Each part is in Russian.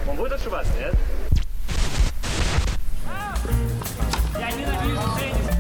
Он будет ошибаться, нет? Я ненавижу теннис.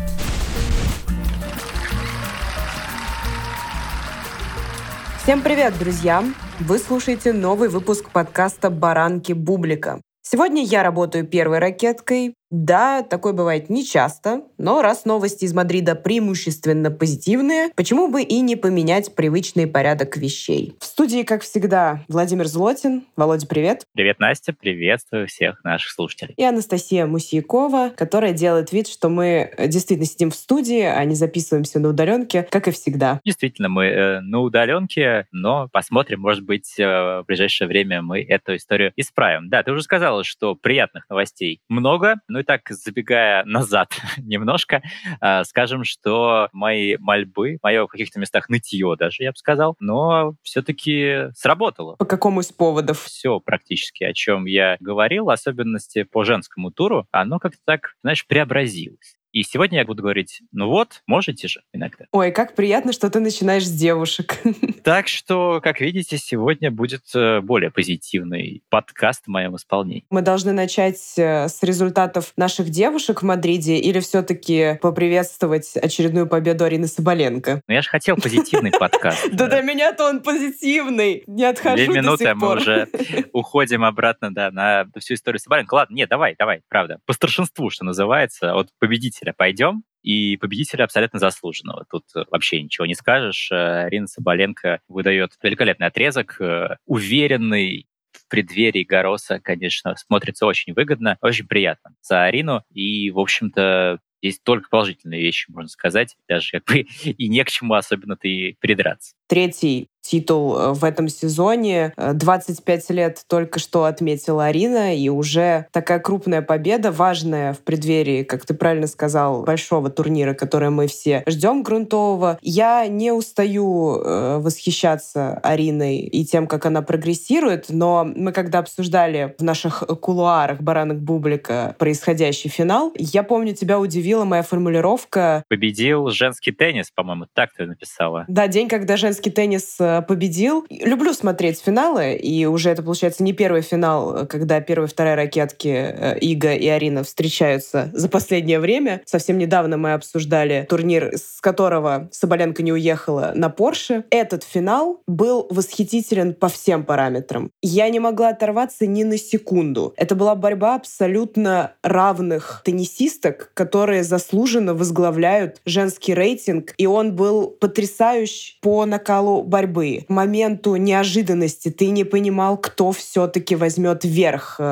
Всем привет, друзья! Вы слушаете новый выпуск подкаста «Баранки Бублика». Сегодня я работаю первой ракеткой. Да, такое бывает нечасто, но раз новости из Мадрида преимущественно позитивные, почему бы и не поменять привычный порядок вещей? В студии, как всегда, Владимир Злотин. Володя, привет. Привет, Настя. Приветствую всех наших слушателей. И Анастасия Мусейкова, которая делает вид, что мы действительно сидим в студии, а не записываемся на удаленке, как и всегда. Действительно, мы на удаленке, но посмотрим, может быть, в ближайшее время мы эту историю исправим. Да, ты уже сказала, что приятных новостей много. Ну и так, забегая назад немножко, скажем, что мои мольбы, мое в каких-то местах нытье даже, я бы сказал, но все-таки сработало. По какому из поводов? Все практически, о чем я говорил, в особенности по женскому туру, оно как-то так, знаешь, преобразилось. И сегодня я буду говорить, ну вот, можете же иногда. Ой, как приятно, что ты начинаешь с девушек. Так что, как видите, сегодня будет более позитивный подкаст в моем исполнении. Мы должны начать с результатов наших девушек в Мадриде или все-таки поприветствовать очередную победу Арины Соболенко? Ну я же хотел позитивный подкаст. Да для меня-то он позитивный. Не отхожу 2 минуты, до а сих мы пор. уже уходим обратно, да, на всю историю Соболенко. Ладно, нет, давай, правда. По старшинству, что называется, от победителя пойдем. И победителя абсолютно заслуженного. Тут вообще ничего не скажешь. Арина Соболенко выдает великолепный отрезок, уверенный в преддверии Гароса, конечно, смотрится очень выгодно, очень приятно за Арину. И, в общем-то, здесь только положительные вещи, можно сказать. Даже как бы и не к чему особенно-то и придраться. Третий титул в этом сезоне. 25 лет только что отметила Арина, и уже такая крупная победа, важная в преддверии, как ты правильно сказал, большого турнира, который мы все ждем, грунтового. Я не устаю восхищаться Ариной и тем, как она прогрессирует, но мы когда обсуждали в наших кулуарах «Баранок Бублика» происходящий финал, я помню, тебя удивила моя формулировка. Победил женский теннис, по-моему, так ты написала. Да, день, когда женский теннис победил. Люблю смотреть финалы, и уже это, получается, не первый финал, когда первая и вторая ракетки Ига и Арина встречаются за последнее время. Совсем недавно мы обсуждали турнир, с которого Соболенко не уехала на Порше. Этот финал был восхитителен по всем параметрам. Я не могла оторваться ни на секунду. Это была борьба абсолютно равных теннисисток, которые заслуженно возглавляют женский рейтинг, и он был потрясающий по накалу борьбы. К моменту неожиданности ты не понимал, кто все-таки возьмет верх.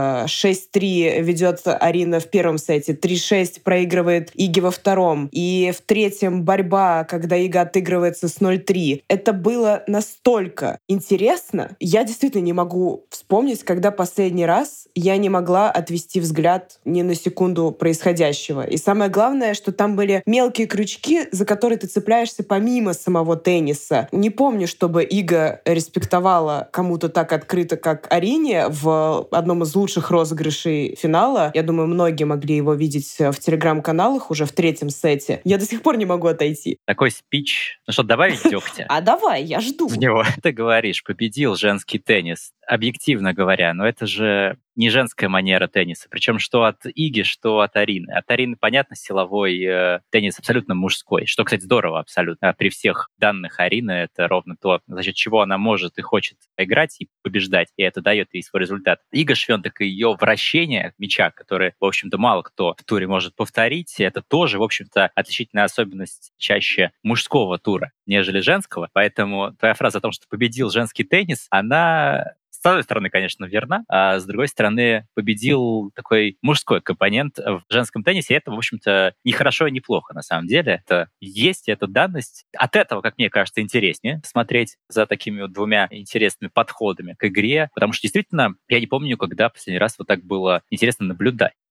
6-3 ведет Арина в первом сете, 3-6 проигрывает Иге во втором. И в третьем борьба, когда Ига отыгрывается с 0-3. Это было настолько интересно. Я действительно не могу вспомнить, когда последний раз я не могла отвести взгляд ни на секунду происходящего. И самое главное, что там были мелкие крючки, за которые ты цепляешься помимо самого тенниса. Не помню, чтобы Ига респектовала кому-то так открыто, как Арине в одном из лучших розыгрышей финала. Я думаю, многие могли его видеть в телеграм-каналах уже в третьем сете. Я до сих пор не могу отойти. Такой спич. Ну что, добавить дегтя? А давай, я жду. В него. Ты говоришь, победил женский теннис. Объективно говоря, но это же не женская манера тенниса. Причем что от Иги, что от Арины. От Арины, понятно, силовой теннис абсолютно мужской, что, кстати, здорово абсолютно. При всех данных Арины это ровно то, за счет чего она может и хочет играть и побеждать, и это дает ей свой результат. Ига Швентек и ее вращение мяча, которое, в общем-то, мало кто в туре может повторить, это тоже, в общем-то, отличительная особенность чаще мужского тура, нежели женского. Поэтому твоя фраза о том, что победил женский теннис, она... С одной стороны, конечно, верна, а с другой стороны, победил такой мужской компонент в женском теннисе. И это, в общем-то, не хорошо и не плохо, на самом деле. Это есть, это данность. От этого, как мне кажется, интереснее смотреть за такими вот двумя интересными подходами к игре. Потому что, действительно, я не помню, когда последний раз вот так было интересно наблюдать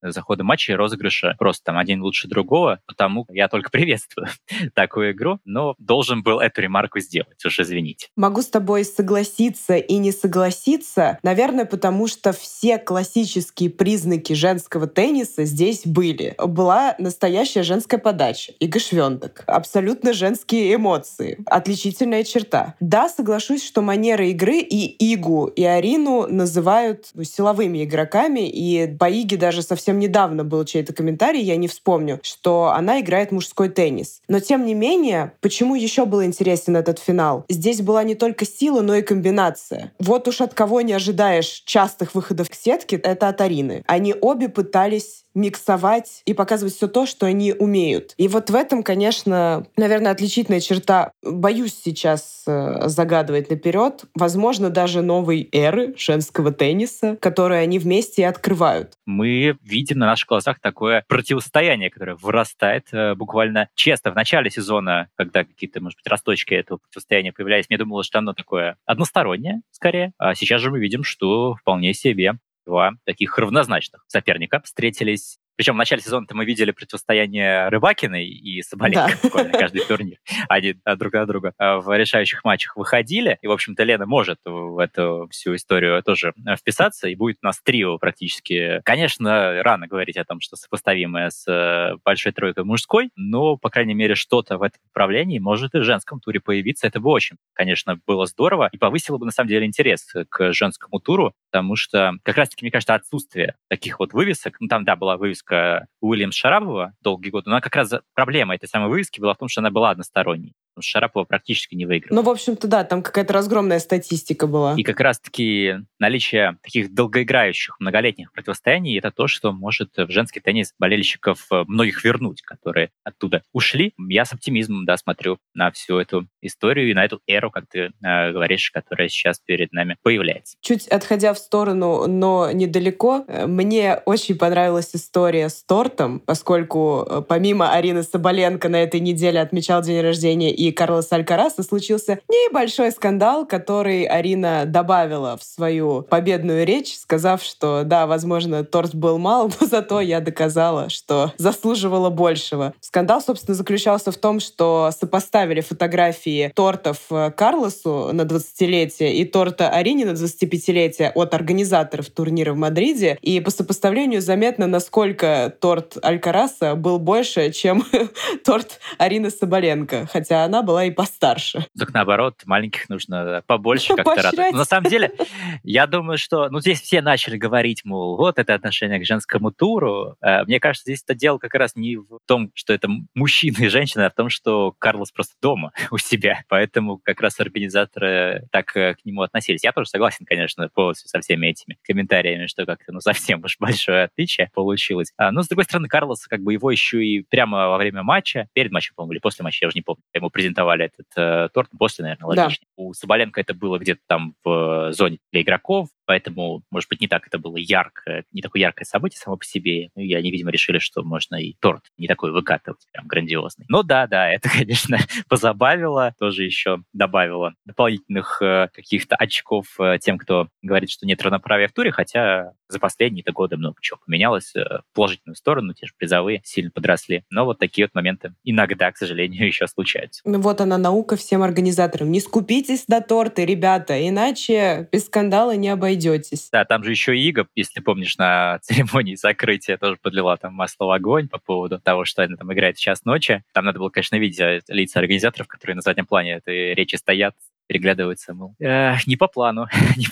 за ходом матча и розыгрыша просто там один лучше другого, потому я только приветствую такую игру, но должен был эту ремарку сделать, уж извините. Могу с тобой согласиться и не согласиться, наверное, потому что все классические признаки женского тенниса здесь были. Была настоящая женская подача, Ига Швёнтек, абсолютно женские эмоции, отличительная черта. Да, соглашусь, что манера игры и Игу, и Арину называют силовыми игроками, и по Иге даже совсем недавно был чей-то комментарий, я не вспомню, что она играет мужской теннис. Но тем не менее, почему еще был интересен этот финал? Здесь была не только сила, но и комбинация. Вот уж от кого не ожидаешь частых выходов к сетке, это от Арины. Они обе пытались миксовать и показывать все то, что они умеют. И вот в этом, конечно, наверное, отличительная черта. Боюсь сейчас загадывать наперед. Возможно, даже новой эры женского тенниса, которую они вместе и открывают. Мы видим на наших глазах такое противостояние, которое вырастает буквально часто. В начале сезона, когда какие-то, может быть, росточки этого противостояния появлялись, мне думалось, что оно такое одностороннее, скорее. А сейчас же мы видим, что вполне себе два таких равнозначных соперника встретились. Причем в начале сезона мы видели противостояние Рыбакиной и Соболенко, да. Буквально каждый турнир. Они друг от друга в решающих матчах выходили. И, в общем-то, Лена может в эту всю историю тоже вписаться. И будет у нас трио практически. Конечно, рано говорить о том, что сопоставимое с большой тройкой мужской, но, по крайней мере, что-то в этом направлении может и в женском туре появиться. Это бы очень, конечно, было здорово. И повысило бы, на самом деле, интерес к женскому туру, потому что, как раз-таки, мне кажется, отсутствие таких вот вывесок, там, да, была вывеска Уильямс Шарапова долгие годы, но как раз проблема этой самой вывески была в том, что она была односторонней. Потому что Шарапова практически не выиграла. Ну, в общем-то, да, там какая-то разгромная статистика была. И как раз-таки наличие таких долгоиграющих, многолетних противостояний — это то, что может в женский теннис болельщиков многих вернуть, которые оттуда ушли. Я с оптимизмом, да, смотрю на всю эту историю и на эту эру, как ты говоришь, которая сейчас перед нами появляется. Чуть отходя в сторону, но недалеко, мне очень понравилась история с тортом, поскольку помимо Арины Соболенко на этой неделе отмечал день рождения и Карлос Алькараса, случился небольшой скандал, который Арина добавила в свою победную речь, сказав, что да, возможно, торт был мал, но зато я доказала, что заслуживала большего. Скандал, собственно, заключался в том, что сопоставили фотографии тортов Карлосу на 20-летие и торта Арине на 25-летие от организаторов турнира в Мадриде, и по сопоставлению заметно, насколько торт Алькараса был больше, чем торт Арины Соболенко, хотя она была и постарше. Так наоборот, маленьких нужно побольше как-то радовать. Но на самом деле, я думаю, что здесь все начали говорить, мол, вот это отношение к женскому туру. Мне кажется, здесь это дело как раз не в том, что это мужчина и женщина, а в том, что Карлос просто дома у себя. Поэтому как раз организаторы так к нему относились. Я тоже согласен, конечно, полностью со всеми этими комментариями, что как-то совсем уж большое отличие получилось. Но, с другой стороны, Карлос, как бы его еще и прямо во время матча, перед матчем, по-моему, или после матча, я уже не помню, ему презентовали этот торт, после, наверное, логичнее. Да. У Соболенко это было где-то там в зоне для игроков, поэтому, может быть, не так это было ярко, не такое яркое событие само по себе. И они, видимо, решили, что можно и торт не такой выкатывать, прям грандиозный. Но да, это, конечно, позабавило, тоже еще добавило дополнительных каких-то очков тем, кто говорит, что нет равноправия в туре, хотя за последние-то годы много чего поменялось в положительную сторону, те же призовые сильно подросли. Но вот такие вот моменты иногда, к сожалению, еще случаются. Ну вот она, наука всем организаторам. Не скупитесь на торты, ребята, иначе без скандала не обойдетесь. Да, там же еще Ига, если ты помнишь, на церемонии закрытия тоже подлила там масло в огонь по поводу того, что она там играет в час ночи. Там надо было, конечно, видеть лица организаторов, которые на заднем плане этой речи стоят, переглядываются, мол, не по плану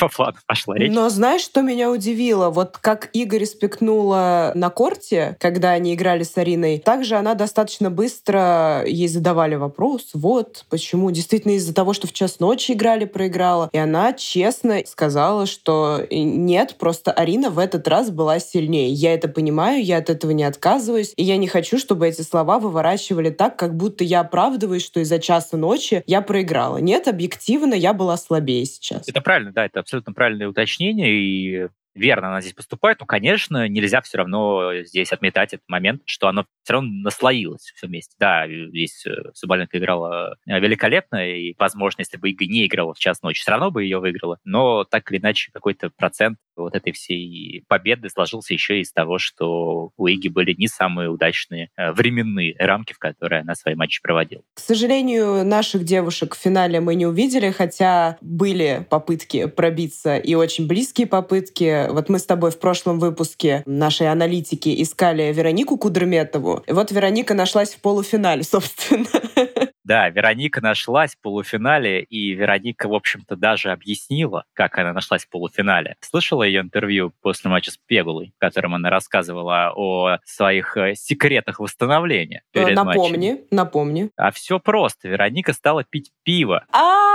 пошла речь. Но знаешь, что меня удивило? Вот как Ига респектнула на корте, когда они играли с Ариной, также она достаточно быстро ей задавали вопрос, вот, почему? Действительно из-за того, что в час ночи играли, проиграла. И она честно сказала, что нет, просто Арина в этот раз была сильнее. Я это понимаю, я от этого не отказываюсь, и я не хочу, чтобы эти слова выворачивали так, как будто я оправдываюсь, что из-за часа ночи я проиграла. Нет, объективно я была слабее сейчас. Это правильно, да, это абсолютно правильное уточнение, и верно она здесь поступает, но, конечно, нельзя все равно здесь отметать этот момент, что оно все равно наслоилось все вместе. Да, здесь Сабаленко играла великолепно, и, возможно, если бы Ига не играла в час ночи, все равно бы ее выиграла. Но так или иначе какой-то процент вот этой всей победы сложился еще из того, что у Иги были не самые удачные временные рамки, в которые она свои матчи проводила. К сожалению, наших девушек в финале мы не увидели, хотя были попытки пробиться и очень близкие попытки. Вот мы с тобой в прошлом выпуске нашей аналитики искали Веронику Кудерметову, и вот Вероника нашлась в полуфинале, собственно. Да, Вероника нашлась в полуфинале, и Вероника, в общем-то, даже объяснила, как она нашлась в полуфинале. Слышала ее интервью после матча с Пегулой, в котором она рассказывала о своих секретах восстановления перед матчем. Напомни. А все просто. Вероника стала пить пиво.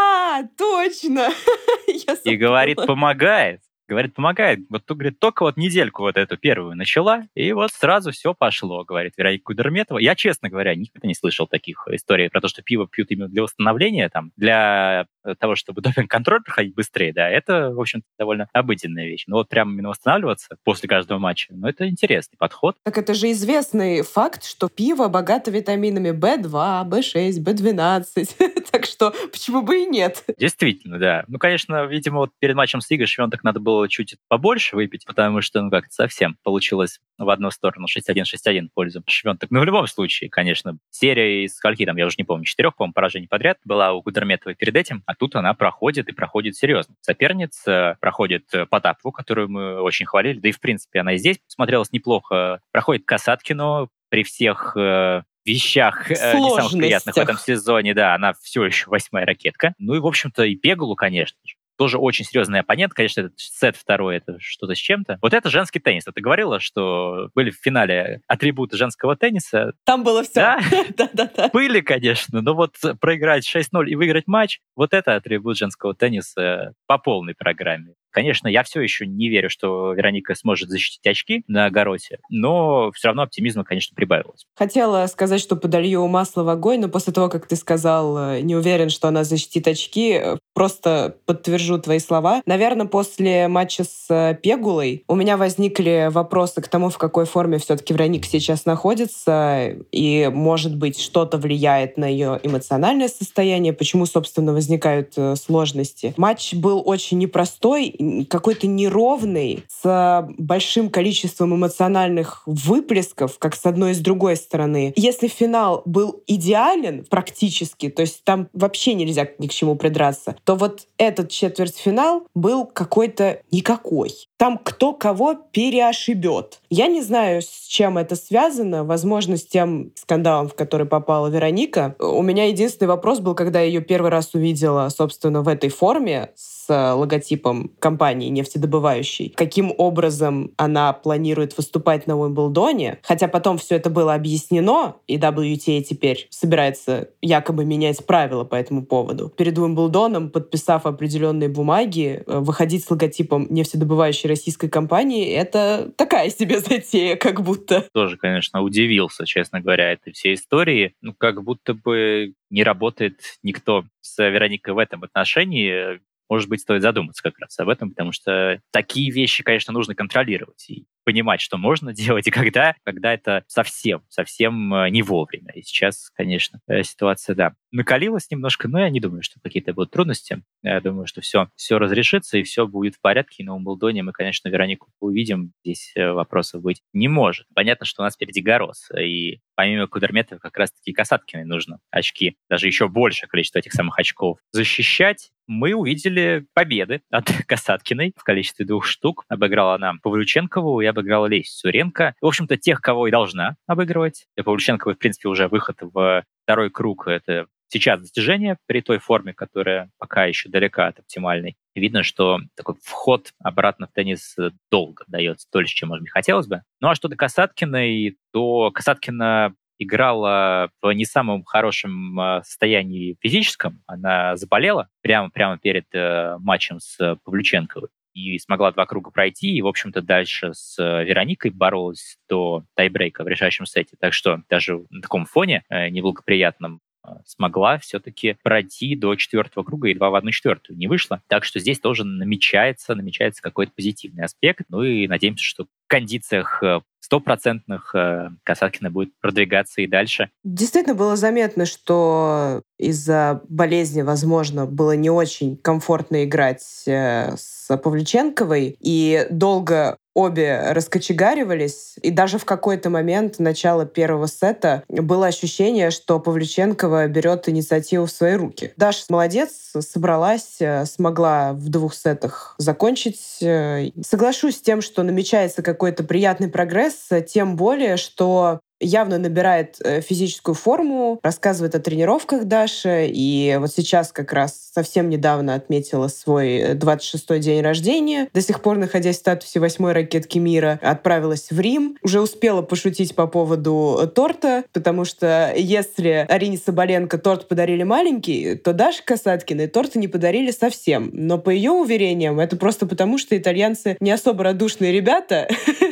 Точно! И говорит, помогает. Говорит, помогает. Вот, говорит, только вот недельку вот эту первую начала, и вот сразу все пошло, говорит Вероника Кудерметова. Я, честно говоря, никогда не слышал таких историй про то, что пиво пьют именно для восстановления, там, для того, чтобы допинг-контроль проходить быстрее, да, это, в общем-то, довольно обыденная вещь. Но вот прямо именно восстанавливаться после каждого матча, ну, это интересный подход. Так это же известный факт, что пиво богато витаминами В2, В6, В12. Так что почему бы и нет? Действительно, да. Ну, конечно, видимо, вот перед матчем с Игой Швентек надо было чуть побольше выпить, потому что, ну, как-то совсем получилось в одну сторону 6-1 в пользу Швентек. Но в любом случае, конечно, серия из скольки там, я уже не помню, 4, по-моему, поражений подряд была у Кудерметовой перед этим, а тут она проходит и проходит серьезно. Соперница проходит Потапову, которую мы очень хвалили, да и, в принципе, она и здесь смотрелась неплохо. Проходит Касаткину при всех вещах не самых приятных в этом сезоне. Да, она все еще 8-я ракетка. Ну и, в общем-то, и Пегулу, конечно же. Тоже очень серьезный оппонент. Конечно, этот сет второй — это что-то с чем-то. Вот это женский теннис. Ты говорила, что были в финале атрибуты женского тенниса. Там было все. Да? Да. Были, конечно. Но вот проиграть 6-0 и выиграть матч, вот это атрибут женского тенниса по полной программе. Конечно, я все еще не верю, что Вероника сможет защитить очки на огороде, но все равно оптимизма, конечно, прибавилось. Хотела сказать, что подолью масло в огонь, но после того, как ты сказал, не уверен, что она защитит очки, просто подтвержу твои слова. Наверное, после матча с Пегулой у меня возникли вопросы к тому, в какой форме все-таки Вероника сейчас находится, и, может быть, что-то влияет на ее эмоциональное состояние, почему, собственно, возникают сложности. Матч был очень непростой, какой-то неровный, с большим количеством эмоциональных выплесков, как с одной и с другой стороны. Если финал был идеален практически, то есть там вообще нельзя ни к чему придраться, то вот этот четвертьфинал был какой-то никакой. Там кто кого переошибет. Я не знаю, с чем это связано. Возможно, с тем скандалом, в который попала Вероника. У меня единственный вопрос был, когда я ее первый раз увидела, собственно, в этой форме с логотипом компании нефтедобывающей. Каким образом она планирует выступать на Уимблдоне. Хотя потом все это было объяснено, и WTA теперь собирается якобы менять правила по этому поводу. Перед Уимблдоном, подписав определенные бумаги, выходить с логотипом нефтедобывающей российской компании — это такая себе затея, как будто. Тоже, конечно, удивился, честно говоря, этой всей истории. Ну, как будто бы не работает никто с Вероникой в этом отношении. Может быть, стоит задуматься как раз об этом, потому что такие вещи, конечно, нужно контролировать и понимать, что можно делать, и когда это совсем не вовремя. И сейчас, конечно, ситуация, да, накалилась немножко, но я не думаю, что какие-то будут трудности. Я думаю, что все разрешится, и все будет в порядке. И на Уимблдоне мы, конечно, Веронику увидим. Здесь вопросов быть не может. Понятно, что у нас впереди Гарос, и помимо Кудерметовой как раз-таки Касаткиной нужно очки, даже еще большее количество этих самых очков защищать. Мы увидели победы от Касаткиной в количестве 2 штук. Обыграла она Павлюченкову и обыграла Лесю Суренко. В общем-то, тех, кого и должна обыгрывать. Для Павлюченковой, в принципе, уже выход в второй круг — это сейчас достижение при той форме, которая пока еще далека от оптимальной. Видно, что такой вход обратно в теннис долго дается, дольше, чем, может быть, хотелось бы. Ну а что до Касаткиной, то Касаткина играла в не самом хорошем состоянии физическом. Она заболела прямо перед матчем с Павлюченковой и смогла 2 круга пройти, и, в общем-то, дальше с Вероникой боролась до тайбрейка в решающем сете. Так что даже на таком фоне неблагоприятном смогла все-таки пройти до 4-го круга, едва в 1/4 не вышла. Так что здесь тоже намечается какой-то позитивный аспект. Ну и надеемся, что в кондициях стопроцентных Касаткина будет продвигаться и дальше. Действительно было заметно, что из-за болезни, возможно, было не очень комфортно играть с Павлюченковой, и долго обе раскочегаривались, и даже в какой-то момент начала первого сета было ощущение, что Павлюченкова берет инициативу в свои руки. Даша молодец, собралась, смогла в 2 сетах закончить. Соглашусь с тем, что намечается какой-то приятный прогресс, тем более, что явно набирает физическую форму, рассказывает о тренировках Даша, и вот сейчас как раз совсем недавно отметила свой 26-й день рождения, до сих пор находясь в статусе 8-й ракетки мира, отправилась в Рим, уже успела пошутить по поводу торта, потому что если Арине Соболенко торт подарили маленький, то Даше Касаткиной торта не подарили совсем. Но по ее уверениям, это просто потому, что итальянцы не особо радушные ребята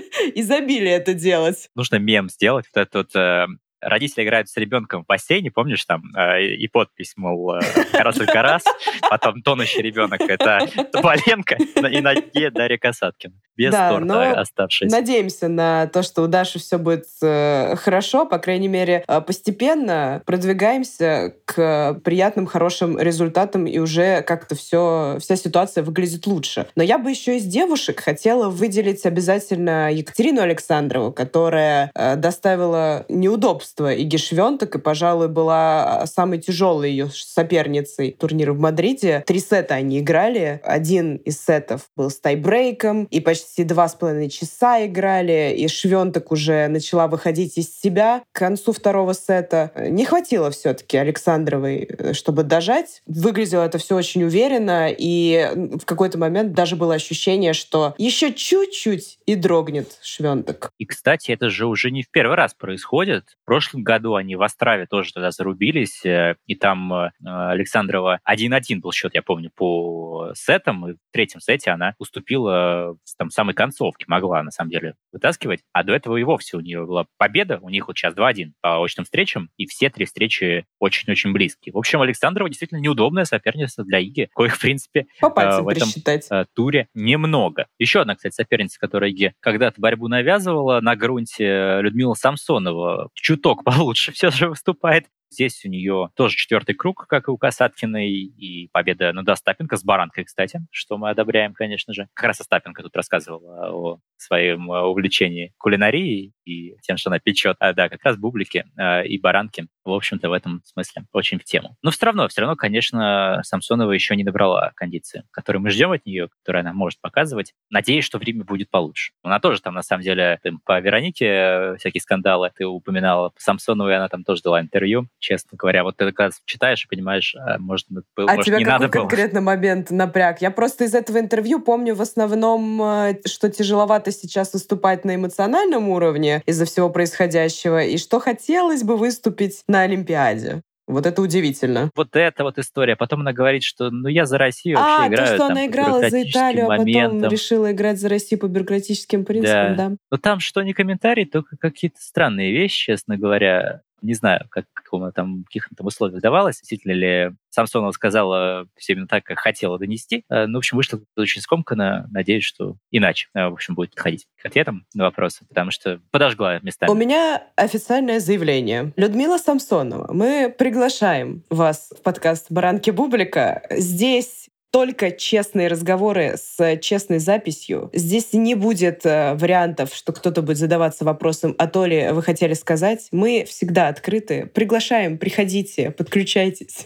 и забили это делать. Нужно мем сделать, вот этот родители играют с ребенком в бассейне, помнишь, там, и подпись, мол, раз только раз, потом тонущий ребенок — это Соболенко, и на дне Дарья Касаткина. Без торта оставшись. Надеемся на то, что у Даши все будет хорошо, по крайней мере, постепенно продвигаемся к приятным, хорошим результатам, и уже как-то вся ситуация выглядит лучше. Но я бы еще из девушек хотела выделить обязательно Екатерину Александрову, которая доставила неудобства Иге Швёнтек и, пожалуй, была самой тяжелой ее соперницей турнира в Мадриде. 3 сета они играли. Один из сетов был с тайбрейком, и почти 2,5 часа играли, и Швёнтек уже начала выходить из себя к концу 2-го сета. Не хватило все-таки Александровой, чтобы дожать. Выглядело это все очень уверенно, и в какой-то момент даже было ощущение, что еще чуть-чуть и дрогнет Швёнтек. И, кстати, это же уже не в первый раз происходит. В прошлом году они в Острове тоже тогда зарубились, и там Александрова 1-1 был счет, я помню, по сетам, и в 3-м сете она уступила там самой концовке, могла, на самом деле, вытаскивать, а до этого и вовсе у нее была победа, у них вот сейчас 2-1 по очным встречам, и все 3 встречи очень-очень близкие. В общем, Александрова действительно неудобная соперница для Иги, коих, в принципе, в этом туре немного. Еще одна, кстати, соперница, которая Иге когда-то борьбу навязывала на грунте, Людмила Самсонова, чуток получше все же выступает. Здесь у нее тоже 4-й круг, как и у Касаткиной, и победа над Остапенко с баранкой, кстати, что мы одобряем, конечно же. Как раз Остапенко тут рассказывала о своем увлечении кулинарией и тем, что она печет. Да, как раз бублики и баранки, в общем-то, в этом смысле очень в тему. Но все равно, конечно, Самсонова еще не набрала кондиции, которую мы ждем от нее, которую она может показывать. Надеюсь, что в Риме будет получше. Она тоже там, на самом деле, по Веронике всякие скандалы ты упоминала. По Самсоновой она там тоже дала интервью. Честно говоря, вот ты когда читаешь и понимаешь, может тебя не надо какой было. Конкретно момент напряг? Я просто из этого интервью помню в основном, что тяжеловато сейчас выступать на эмоциональном уровне из-за всего происходящего, и что хотелось бы выступить на Олимпиаде. Вот это удивительно. Вот эта вот история. Потом она говорит, что я за Россию вообще играю. То, что она играла за Италию, а потом решила играть за Россию по бюрократическим принципам, да. Но там что не комментарий, только какие-то странные вещи, честно говоря. Не знаю, в каких там условиях давалось, действительно ли Самсонова сказала все именно так, как хотела донести. В общем, вышло очень скомканно. Надеюсь, что иначе, в общем, будет подходить к ответам на вопросы, потому что подожгла местами. У меня официальное заявление. Людмила Самсонова, мы приглашаем вас в подкаст «Баранки Бублика». Здесь только честные разговоры с честной записью. Здесь не будет вариантов, что кто-то будет задаваться вопросом, а то ли вы хотели сказать. Мы всегда открыты. Приглашаем, приходите, подключайтесь.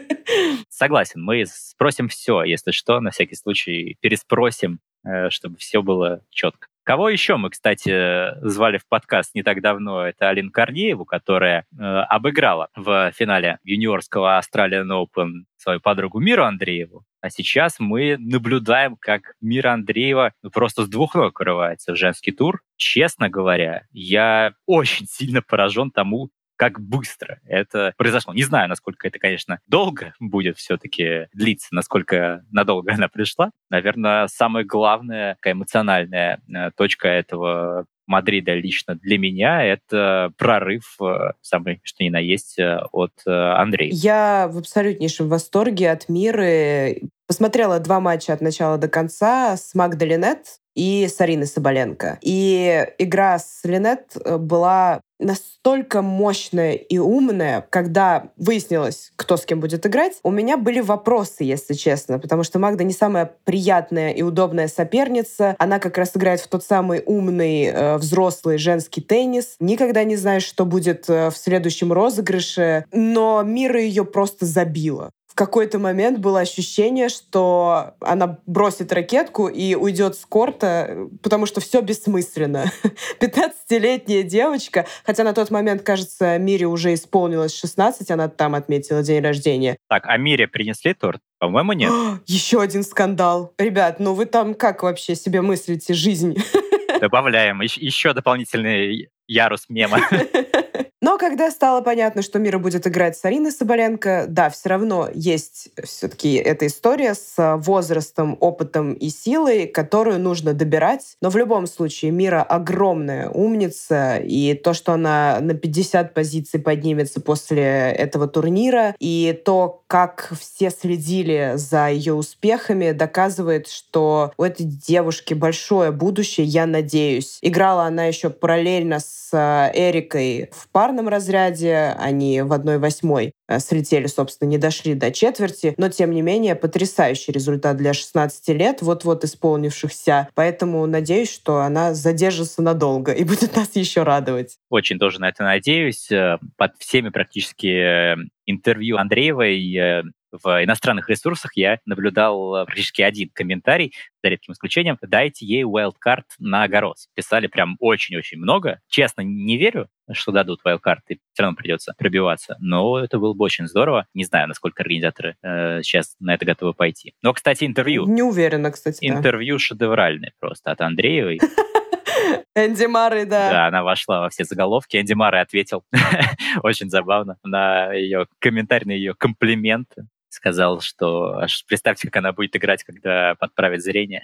Согласен, мы спросим все, если что, на всякий случай переспросим, чтобы все было четко. Кого еще мы, кстати, звали в подкаст не так давно? Это Алину Корнееву, которая обыграла в финале юниорского Australian Open свою подругу Миру Андрееву. А сейчас мы наблюдаем, как Мира Андреева просто с 2 ног вырывается в женский тур. Честно говоря, я очень сильно поражен тому, как быстро это произошло. Не знаю, насколько это, конечно, долго будет все-таки длиться, насколько надолго она пришла. Наверное, самая главная такая эмоциональная точка этого Мадрида лично для меня это прорыв самый, что ни на есть, от Андрея. Я в абсолютнейшем восторге от Миры. Посмотрела 2 матча от начала до конца с Магдой Линет и с Ариной Соболенко. И игра с Линет была настолько мощная и умная, когда выяснилось, кто с кем будет играть, у меня были вопросы, если честно, потому что Магда не самая приятная и удобная соперница. Она как раз играет в тот самый умный, взрослый женский теннис. Никогда не знаешь, что будет в следующем розыгрыше, но Мира ее просто забила. В какой-то момент было ощущение, что она бросит ракетку и уйдет с корта, потому что все бессмысленно. 15-летняя девочка, хотя на тот момент, кажется, Мире уже исполнилось 16, она там отметила день рождения. Так, а Мире принесли торт? По-моему, нет. Еще один скандал. Ребят, ну вы там как вообще себе мыслите жизнь? Добавляем еще дополнительный ярус мема. Но когда стало понятно, что Мира будет играть с Ариной Соболенко, да, все равно есть все-таки эта история с возрастом, опытом и силой, которую нужно добирать. Но в любом случае Мира огромная умница, и то, что она на 50 позиций поднимется после этого турнира, и то, как все следили за ее успехами, доказывает, что у этой девушки большое будущее, я надеюсь. Играла она еще параллельно с Эрикой в парном разряде, они в 1/8 слетели, собственно, не дошли до четверти, но, тем не менее, потрясающий результат для 16 лет, вот-вот исполнившихся. Поэтому надеюсь, что она задержится надолго и будет нас еще радовать. Очень тоже на это надеюсь. Под всеми практически интервью Андреевой в иностранных ресурсах я наблюдал практически один комментарий, за редким исключением: «Дайте ей wildcard на Гарос». Писали прям очень-очень много. Честно, не верю, что дадут wildcard, и все равно придется пробиваться. Но это было бы очень здорово. Не знаю, насколько организаторы сейчас на это готовы пойти. Но, кстати, интервью. Не уверена, кстати, да. Интервью шедевральное просто от Андреевой. Энди Маррей, да. Да, она вошла во все заголовки. Энди Маррей ответил очень забавно на ее комментарий, на ее комплименты. Сказал, что аж представьте, как она будет играть, когда подправит зрение.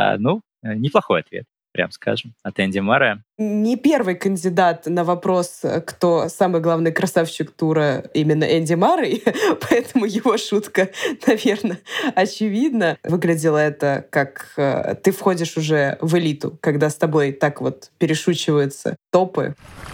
Неплохой ответ, прям скажем, от Энди Маррея. Не первый кандидат на вопрос, кто самый главный красавчик тура, именно Энди Маррей, поэтому его шутка, наверное, очевидна. Выглядело это как ты входишь уже в элиту, когда с тобой так вот перешучиваются топы.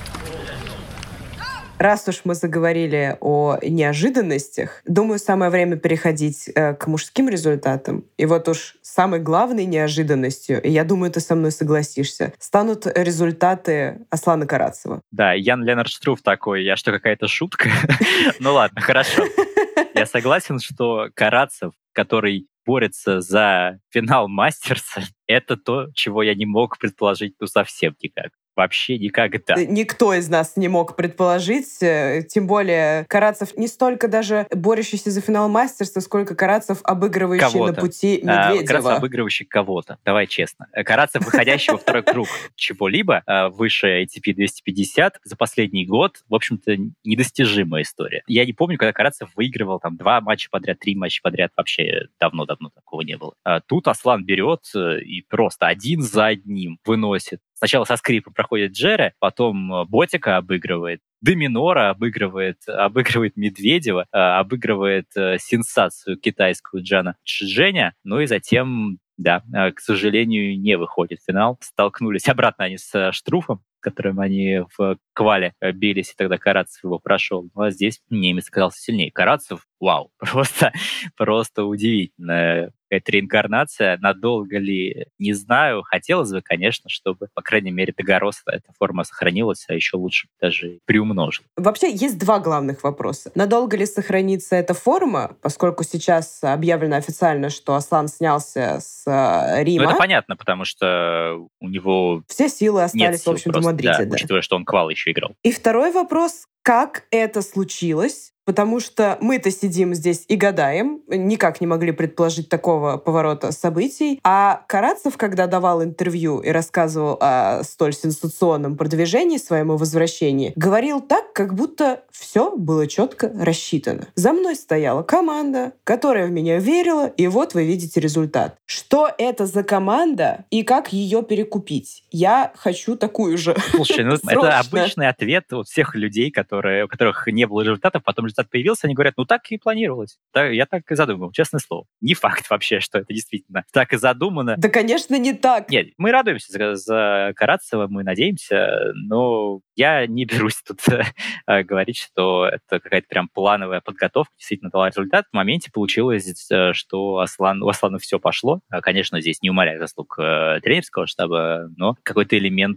Раз уж мы заговорили о неожиданностях, думаю, самое время переходить к мужским результатам. И вот уж самой главной неожиданностью, и я думаю, ты со мной согласишься, станут результаты Аслана Карацева. Да, Ян Ленард Штруф такой: а что, какая-то шутка? Ну ладно, хорошо. Я согласен, что Карацев, который борется за финал Мастерса, это то, чего я не мог предположить совсем никак. Вообще никогда. Никто из нас не мог предположить, тем более Карацев не столько даже борющийся за финал Мастерса, сколько Карацев, обыгрывающий кого-то на пути Медведева. Карацев, обыгрывающий кого-то. Давай честно. Карацев, выходящий во второй круг чего-либо выше ATP 250 за последний год, в общем-то, недостижимая история. Я не помню, когда Карацев выигрывал там 2 матча подряд, 3 матча подряд. Вообще давно-давно такого не было. Тут Аслан берет и просто один за одним выносит. Сначала со скрипом проходит Джере, потом Ботика обыгрывает, Доминора обыгрывает Медведева, обыгрывает сенсацию китайскую Джана Чжэня, ну и затем, да, к сожалению, не выходит в финал. Столкнулись обратно они с Штруфом, с которым они в квале бились, и тогда Карацев его прошел. Ну, а здесь немец оказался сильнее. Карацев, вау, просто удивительно. Какая-то реинкарнация. Надолго ли? Не знаю. Хотелось бы, конечно, чтобы, по крайней мере, до Гароса эта форма сохранилась, а еще лучше даже приумножила. Вообще, есть 2 главных вопроса. Надолго ли сохранится эта форма, поскольку сейчас объявлено официально, что Аслан снялся с Рима. Ну, это понятно, потому что у него все силы остались, нет сил в общем-то, в просто, Мадриде. да, учитывая, что он квал еще играл. И второй вопрос, как это случилось, потому что мы-то сидим здесь и гадаем, никак не могли предположить такого поворота событий. А Карацев, когда давал интервью и рассказывал о столь сенсационном продвижении, своему возвращении, говорил так, как будто все было четко рассчитано. За мной стояла команда, которая в меня верила, и вот вы видите результат. Что это за команда и как ее перекупить? Я хочу такую же. Слушай, ну это Срочно. обычный ответ у всех людей, у которых не было результатов, потом результат появился, они говорят, ну так и планировалось. Я так и задумал, честное слово. Не факт вообще, что это действительно так и задумано. Да, конечно, не так. Нет, мы радуемся за Карацева, мы надеемся, но я не берусь тут говорить, что это какая-то прям плановая подготовка действительно дала результат. В моменте получилось, что у Аслана все пошло. Конечно, здесь не умаляю заслуг тренерского штаба, но какой-то элемент,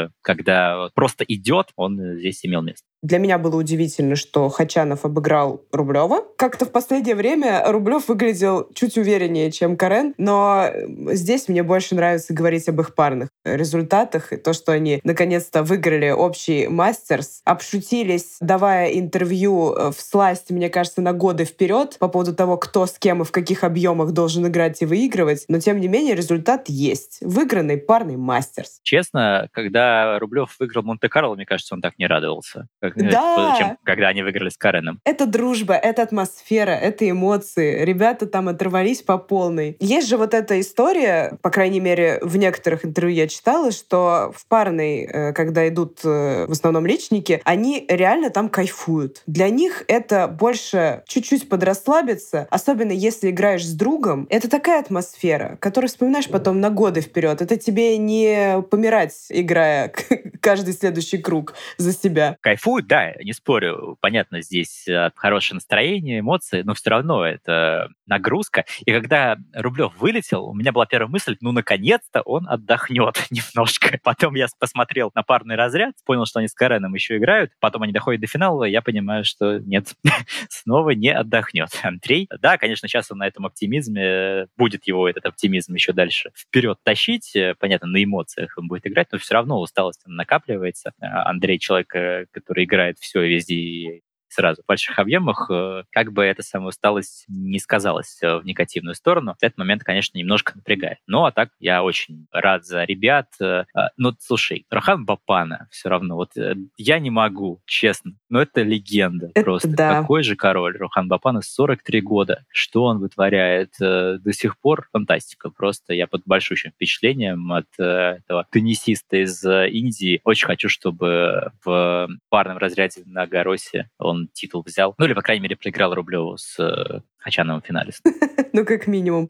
когда просто идет, он здесь имел место. Для меня было удивительно, что Хачанов обыграл Рублева. Как-то в последнее время Рублев выглядел чуть увереннее, чем Карен, но здесь мне больше нравится говорить об их парных результатах. И то, что они наконец-то выиграли общий мастерс, обшутились, давая интервью всласть, мне кажется, на годы вперед по поводу того, кто с кем и в каких объемах должен играть и выигрывать. Но, тем не менее, результат есть. Выигранный парный мастерс. Честно, когда Рублев выиграл Монте-Карло, мне кажется, он так не радовался, Да. чем когда они выиграли с Кареном. Это дружба, это атмосфера, это эмоции. Ребята там оторвались по полной. Есть же вот эта история, по крайней мере, в некоторых интервью я читала, что в парной, когда идут в основном личники, они реально там кайфуют. Для них это больше чуть-чуть подрасслабиться, особенно если играешь с другом. Это такая атмосфера, которую вспоминаешь потом на годы вперед. Это тебе не помирать, играя каждый следующий круг за себя. Кайфуют, да, не спорю. Понятно, здесь хорошее настроение, эмоции, но все равно это нагрузка. И когда Рублев вылетел, у меня была первая мысль, ну, наконец-то он отдохнет немножко. Потом я посмотрел на парный разряд, понял, что они с Кареном еще играют. Потом они доходят до финала, я понимаю, что нет, снова не отдохнет Андрей. Да, конечно, сейчас он на этом оптимизме, будет его этот оптимизм еще дальше вперед тащить. Понятно, на эмоциях он будет играть, но все равно усталость накапливается. Андрей человек, который играет все везде и сразу в больших объемах, как бы эта самая усталость не сказалась в негативную сторону, этот момент, конечно, немножко напрягает. Ну, а так я очень рад за ребят. Ну, слушай, Рохан Бапана все равно, вот я не могу, честно, но это легенда Это просто. да. Какой же король Рохан Бапана, 43 года. Что он вытворяет до сих пор? Фантастика. Просто я под большущим впечатлением от этого теннисиста из Индии. Очень хочу, чтобы в парном разряде на Гаросе он титул взял. Ну, или, по крайней мере, проиграл Рублеву с Хачановым в финале. Ну, как минимум.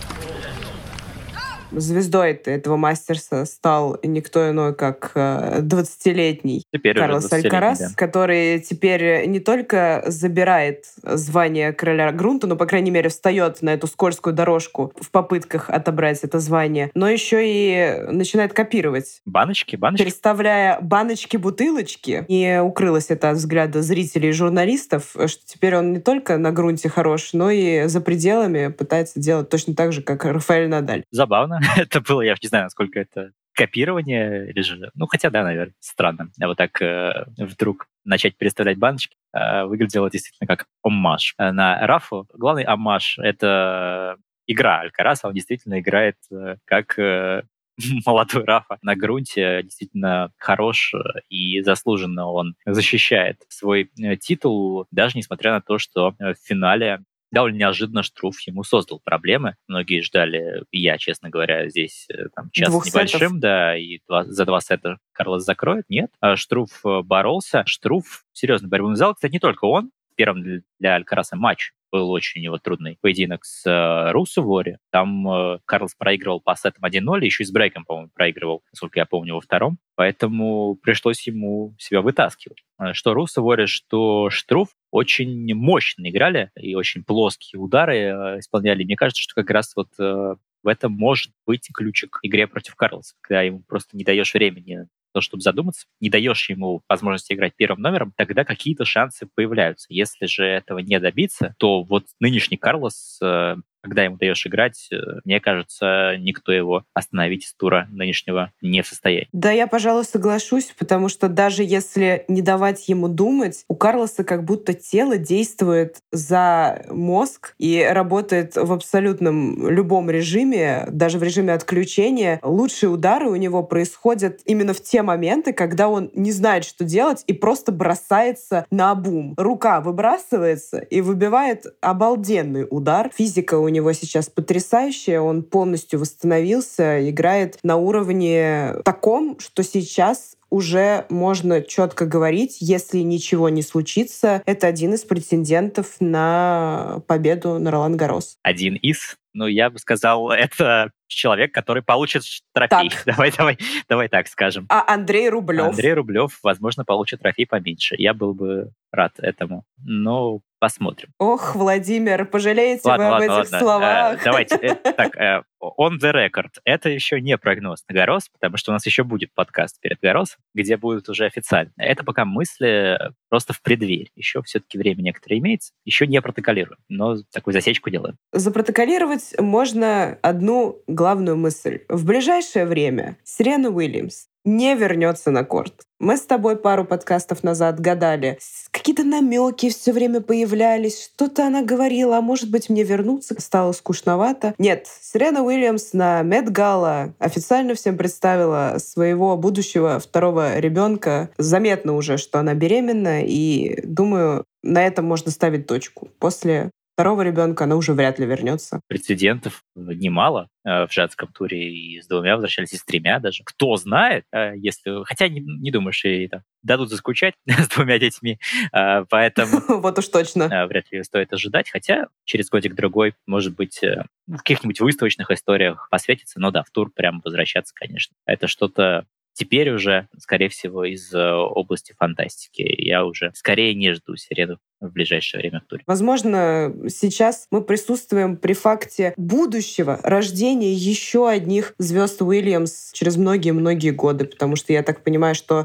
Звездой этого мастерса стал никто иной, как 20-летний Теперь Карлос уже 20-летний, Алькарас, да. который теперь не только забирает звание короля грунта, но, по крайней мере, встает на эту скользкую дорожку в попытках отобрать это звание, но еще и начинает копировать. Баночки. Переставляя баночки-бутылочки. Не укрылось это от взгляда зрителей и журналистов, что теперь он не только на грунте хорош, но и за пределами пытается делать точно так же, как Рафаэль Надаль. Забавно. Это было, я не знаю, насколько это копирование или же... Ну, хотя, да, наверное, странно. А вот так вдруг начать переставлять баночки выглядело действительно как оммаж на Рафу. Главный оммаж — это игра Алькараса. Он действительно играет как молодой Рафа на грунте. Действительно хорош и заслуженно он защищает свой титул, даже несмотря на то, что в финале довольно неожиданно Штруф ему создал проблемы. Многие ждали, и я, честно говоря, здесь там, час 2 с небольшим, сетов. да, и за 2 сета Карлос закроет. Нет, Штруф боролся. Штруф серьезную борьбу взял. Кстати, не только он. Первым для Алькараса матч был очень у него трудный поединок с Руссо Вори. Там Карлос проигрывал по сетам 1-0, еще и с брейком, по-моему, проигрывал, насколько я помню, во втором. Поэтому пришлось ему себя вытаскивать. Что Руссо Вори, что Штруф очень мощно играли и очень плоские удары исполняли. Мне кажется, что как раз вот в этом может быть ключик к игре против Карлоса, когда ему просто не даешь времени то, чтобы задуматься, не даешь ему возможности играть первым номером, тогда какие-то шансы появляются. Если же этого не добиться, то вот нынешний Карлос, как когда ему даешь играть, мне кажется, никто его остановить из тура нынешнего не в состоянии. Да, я, пожалуй, соглашусь, потому что даже если не давать ему думать, у Карлоса как будто тело действует за мозг и работает в абсолютном любом режиме, даже в режиме отключения. Лучшие удары у него происходят именно в те моменты, когда он не знает, что делать, и просто бросается наобум. Рука выбрасывается и выбивает обалденный удар. Физика у него сейчас потрясающая, он полностью восстановился, играет на уровне таком, что сейчас уже можно четко говорить, если ничего не случится, это один из претендентов на победу на Ролан-Гаррос. Один из? Ну, я бы сказал, это человек, который получит трофей. Давай так скажем. А Андрей Рублев? Андрей Рублев, возможно, получит трофей поменьше. Я был бы рад этому. Но посмотрим. Ох, Владимир, пожалеете вы об этих словах? Давайте. Так, on the record. Это еще не прогноз на Гаррос, потому что у нас еще будет подкаст перед Гарросом, где будут уже официально. Это пока мысли просто в преддверии. Еще все-таки время некоторое имеется. Еще не протоколируем, но такую засечку делаем. Запротоколировать можно одну главную мысль. В ближайшее время Серена Уильямс не вернется на корт. Мы с тобой пару подкастов назад гадали. Какие-то намеки все время появлялись. Что-то она говорила, а может быть мне вернуться? Стало скучновато. Нет, Серена Уильямс на Мет-Гала официально всем представила своего будущего второго ребенка. Заметно уже, что она беременна, и думаю, на этом можно ставить точку. После второго ребенка она уже вряд ли вернется. Прецедентов немало в женском туре, и с 2 возвращались, и с 3 даже. Кто знает, если... Хотя не думаю, что ей там дадут заскучать с 2 детьми, поэтому... Вот уж точно. Вряд ли стоит ожидать, хотя через годик-другой, может быть, в каких-нибудь выставочных историях посветится, но да, в тур прямо возвращаться, конечно. Это что-то теперь уже, скорее всего, из области фантастики. Я уже скорее не жду Серену в ближайшее время в туре. Возможно, сейчас мы присутствуем при факте будущего рождения еще одних звезд Уильямс через многие-многие годы, потому что я так понимаю, что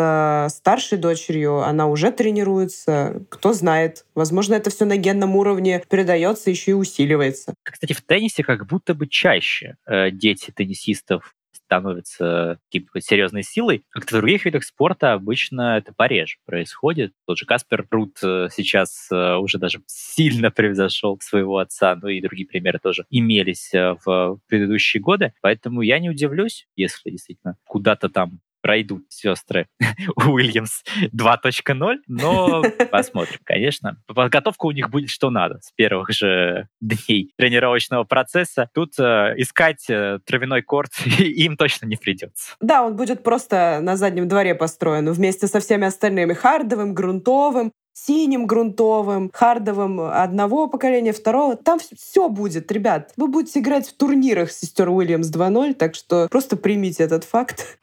с старшей дочерью она уже тренируется. Кто знает. Возможно, это все на генном уровне передается, еще и усиливается. Кстати, в теннисе как будто бы чаще дети теннисистов становятся какой-то серьезной силой. Как-то в других видах спорта обычно это пореже происходит. Тот же Каспер Рут сейчас уже даже сильно превзошел своего отца, ну и другие примеры тоже имелись в предыдущие годы. Поэтому я не удивлюсь, если действительно куда-то там пройдут сестры Уильямс 2.0, но посмотрим, конечно. Подготовка у них будет что надо с первых же дней тренировочного процесса. Тут искать травяной корт им точно не придется. Да, он будет просто на заднем дворе построен вместе со всеми остальными. Хардовым, грунтовым, синим грунтовым, хардовым одного поколения, второго. Там все будет, ребят. Вы будете играть в турнирах сестер Уильямс 2.0, так что просто примите этот факт.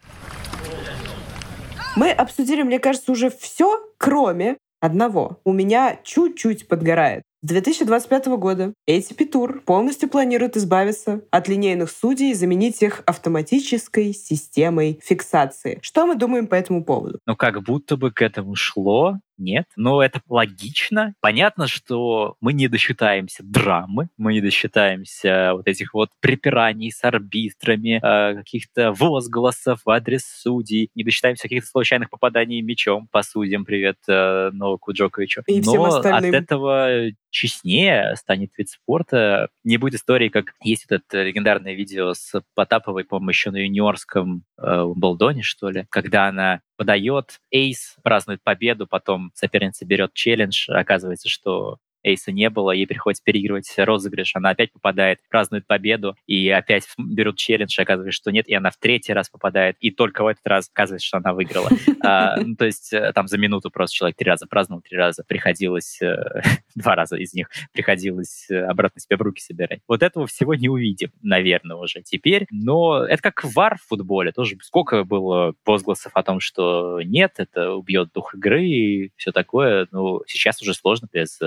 Мы обсудили, мне кажется, уже все, кроме одного. У меня чуть-чуть подгорает. С 2025 года ATP Tour полностью планирует избавиться от линейных судей и заменить их автоматической системой фиксации. Что мы думаем по этому поводу? Ну, как будто бы к этому шло. Нет, но это логично. Понятно, что мы не досчитаемся драмы, мы не досчитаемся вот этих вот припираний с арбитрами, каких-то возгласов в адрес судей, не досчитаемся каких-то случайных попаданий мячом по судьям, привет Новаку Джоковичу. И всем остальным. От этого честнее станет вид спорта. Не будет истории, как есть вот это легендарное видео с Потаповой, по-моему, еще на юниорском Уимблдоне, что ли, когда она подает, эйс, празднует победу, потом соперница берет челлендж, оказывается, что эйса не было, ей приходится переигрывать розыгрыш, она опять попадает, празднует победу, и опять берут челлендж, оказывается, что нет, и она в 3-й раз попадает, и только в этот раз оказывается, что она выиграла. То есть там за минуту просто человек 3 раза праздновал, 3 раза приходилось, 2 раза из них приходилось обратно себе в руки собирать. Вот этого всего не увидим, наверное, уже теперь, но это как вар в футболе, тоже сколько было возгласов о том, что нет, это убьет дух игры и все такое, но сейчас уже сложно без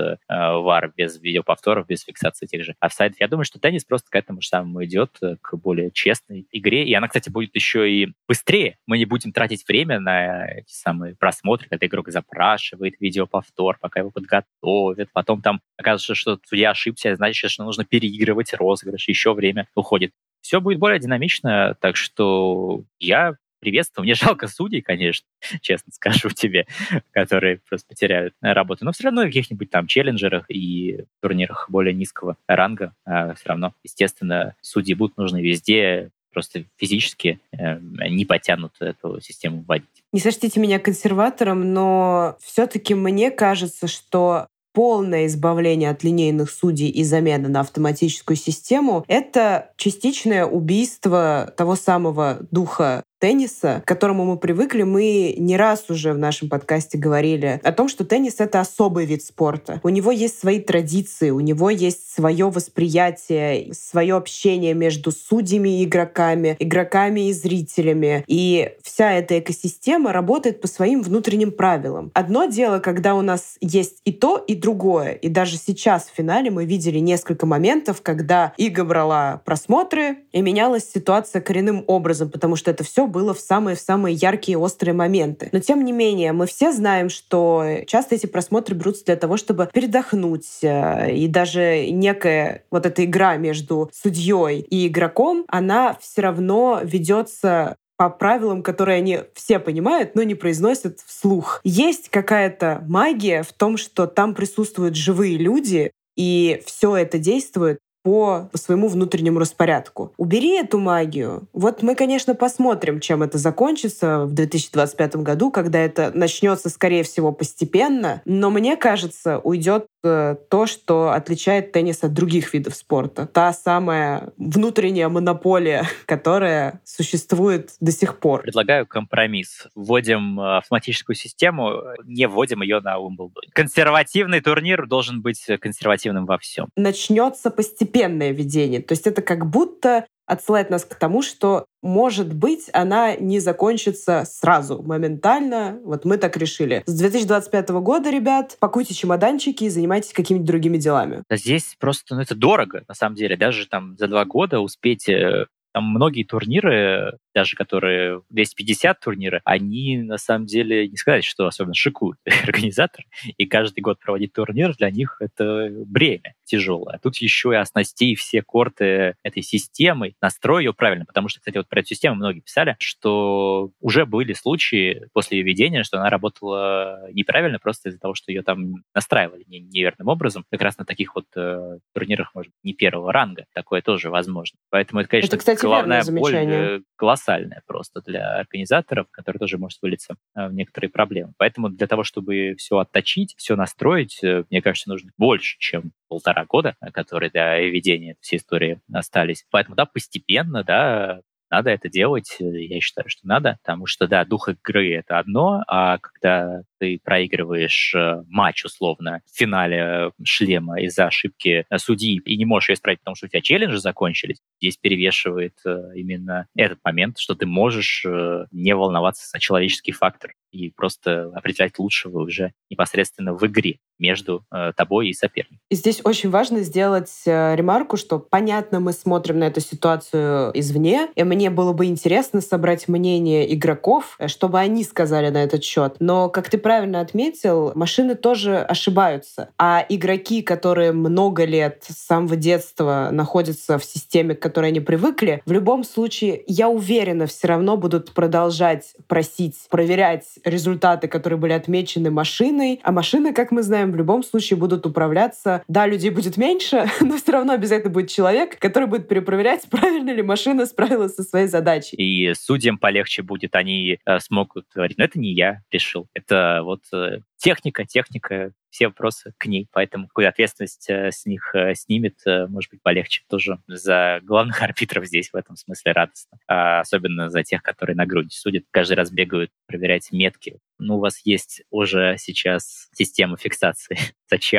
VAR, без видеоповторов, без фиксации тех же офсайдов. Я думаю, что теннис просто к этому же самому идет, к более честной игре. И она, кстати, будет еще и быстрее. Мы не будем тратить время на эти самые просмотры, когда игрок запрашивает видеоповтор, пока его подготовят. Потом там окажется, что судья ошибся, значит, что нужно переигрывать розыгрыш, еще время уходит. Все будет более динамично, так что я приветствую. Мне жалко судей, конечно, честно скажу тебе, которые просто потеряют работу. Но все равно в каких-нибудь там челленджерах и турнирах более низкого ранга все равно, естественно, судьи будут нужны везде, просто физически не потянут эту систему вводить. Не сочтите меня консерватором, но все-таки мне кажется, что полное избавление от линейных судей и замена на автоматическую систему — это частичное убийство того самого духа тенниса, к которому мы привыкли. Мы не раз уже в нашем подкасте говорили о том, что теннис — это особый вид спорта. У него есть свои традиции, у него есть свое восприятие, свое общение между судьями и игроками, игроками и зрителями. И вся эта экосистема работает по своим внутренним правилам. Одно дело, когда у нас есть и то, и другое. И даже сейчас в финале мы видели несколько моментов, когда Ига брала просмотры, и менялась ситуация коренным образом, потому что это все было в самые яркие и острые моменты. Но тем не менее, мы все знаем, что часто эти просмотры берутся для того, чтобы передохнуть. И даже некая вот эта игра между судьей и игроком, она все равно ведется по правилам, которые они все понимают, но не произносят вслух. Есть какая-то магия в том, что там присутствуют живые люди, и все это действует по своему внутреннему распорядку. Убери эту магию. Вот мы, конечно, посмотрим, чем это закончится в 2025 году, когда это начнется, скорее всего, постепенно. Но мне кажется, уйдет то, что отличает теннис от других видов спорта. Та самая внутренняя монополия, которая существует до сих пор. Предлагаю компромисс. Вводим автоматическую систему, не вводим ее на Уимблдоне. Консервативный турнир должен быть консервативным во всем. Начнется постепенное введение. То есть это как будто отсылает нас к тому, что, может быть, она не закончится сразу, моментально. Вот мы так решили. С 2025 года, ребят, пакуйте чемоданчики и занимайтесь какими-то другими делами. Здесь просто, это дорого, на самом деле. Даже там за 2 года успеть... Там многие турниры, даже которые 250 турниры, они на самом деле не сказать, что особенно шикуют организаторы. И каждый год проводить турнир для них это бремя тяжелое. А тут еще и оснасти все корты этой системой, настрой ее правильно. Потому что, кстати, вот про эту систему многие писали, что уже были случаи после ее введения, что она работала неправильно просто из-за того, что ее там настраивали неверным образом. Как раз на таких вот турнирах, может быть, не первого ранга. Такое тоже возможно. Поэтому это, конечно, кстати, головная боль колоссальная просто для организаторов, которая тоже может вылиться в некоторые проблемы. Поэтому для того, чтобы все отточить, все настроить, мне кажется, нужно больше, чем 1,5 года, которые для введения всей истории остались. Поэтому, да, постепенно, да, надо это делать, я считаю, что надо, потому что, да, дух игры — это одно, а когда ты проигрываешь матч, условно, в финале шлема из-за ошибки судьи и не можешь ее исправить, потому что у тебя челленджи закончились, здесь перевешивает именно этот момент, что ты можешь не волноваться за человеческий фактор и просто определять лучшего уже непосредственно в игре между тобой и соперником. И здесь очень важно сделать ремарку, что, понятно, мы смотрим на эту ситуацию извне, и мне было бы интересно собрать мнение игроков, чтобы они сказали на этот счет. Но, как ты правильно отметил, машины тоже ошибаются. А игроки, которые много лет с самого детства находятся в системе, к которой они привыкли, в любом случае, я уверена, все равно будут продолжать просить, проверять результаты, которые были отмечены машиной. А машины, как мы знаем, в любом случае будут управляться. Да, людей будет меньше, но все равно обязательно будет человек, который будет перепроверять, правильно ли машина справилась со своей задачей. И судьям полегче будет, они смогут говорить, это не я решил, это вот техника, все вопросы к ней, поэтому какую ответственность с них снимет, может быть, полегче. Тоже за главных арбитров здесь в этом смысле радостно. Особенно за тех, которые на грудь судят, каждый раз бегают проверять метки. У вас есть уже сейчас система фиксации. Зачем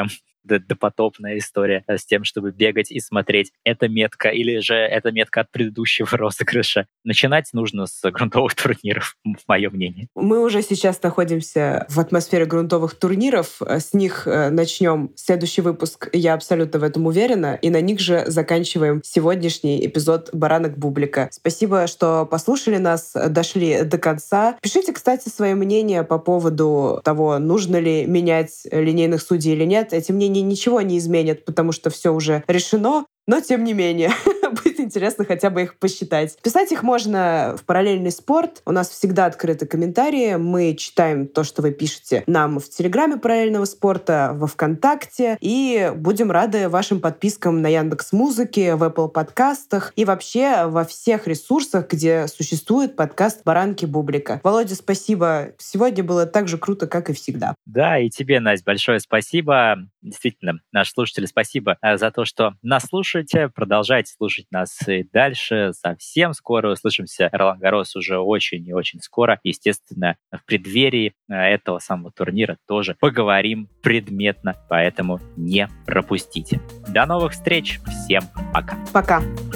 допотопная история с тем, чтобы бегать и смотреть, это метка или же это метка от предыдущего розыгрыша. Начинать нужно с грунтовых турниров, в моем мнении. Мы уже сейчас находимся в атмосфере грунтовых турниров. С них начнем следующий выпуск, я абсолютно в этом уверена, и на них же заканчиваем сегодняшний эпизод «Баранок Бублика». Спасибо, что послушали нас, дошли до конца. Пишите, кстати, свои мнения по поводу того, нужно ли менять линейных судей или нет. Эти мнения ничего не изменят, потому что все уже решено. Но, тем не менее, будет интересно хотя бы их посчитать. Писать их можно в «Параллельный спорт». У нас всегда открыты комментарии. Мы читаем то, что вы пишете нам в Телеграме «Параллельного спорта», во ВКонтакте. И будем рады вашим подпискам на Яндекс.Музыке, в Apple подкастах и вообще во всех ресурсах, где существует подкаст «Баранки Бублика». Володя, спасибо. Сегодня было так же круто, как и всегда. Да, и тебе, Настя, большое спасибо. Действительно, наши слушатели, спасибо за то, что нас слушаете. Продолжайте слушать нас и дальше. Совсем скоро услышимся. Ролан Гаррос уже очень и очень скоро. Естественно, в преддверии этого самого турнира тоже поговорим предметно, поэтому не пропустите. До новых встреч. Всем пока. Пока.